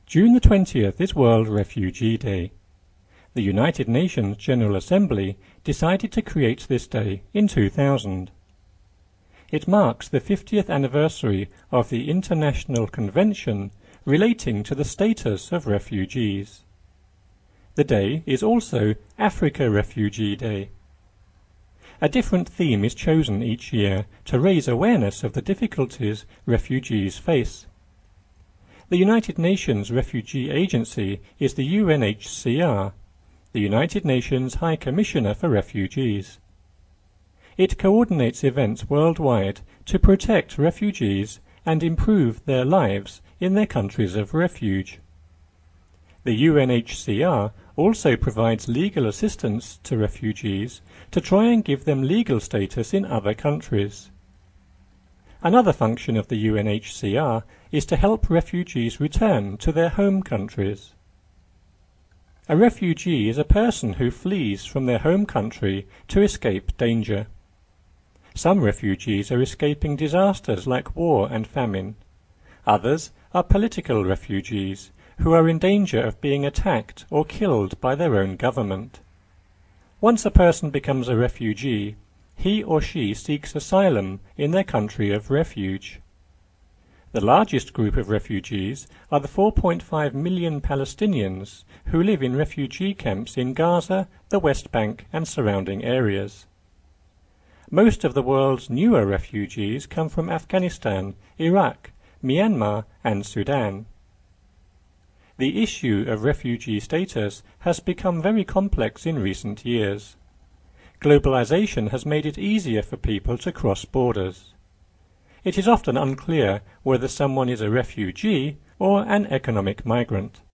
June the 20th is World Refugee Day. The United Nations General Assembly decided to create this day in 2000. It marks the 50th anniversary of the International Convention relating to the status of refugees. The day is also Africa Refugee Day. A different theme is chosen each year to raise awareness of the difficulties refugees face. The United Nations Refugee Agency is the UNHCR, the United Nations High Commissioner for Refugees. It coordinates events worldwide to protect refugees and improve their lives in their countries of refuge. The UNHCR also provides legal assistance to refugees to try and give them legal status in other countries. Another function of the UNHCR is to help refugees return to their home countries. A refugee is a person who flees from their home country to escape danger. Some refugees are escaping disasters like war and famine. Others are political refugees who are in danger of being attacked or killed by their own government. Once a person becomes a refugee, he or she seeks asylum in their country of refuge. The largest group of refugees are the 4.5 million Palestinians who live in refugee camps in Gaza, the West Bank and surrounding areas. Most of the world's newer refugees come from Afghanistan, Iraq, Myanmar and Sudan. The issue of refugee status has become very complex in recent years. Globalization has made it easier for people to cross borders. It is often unclear whether someone is a refugee or an economic migrant.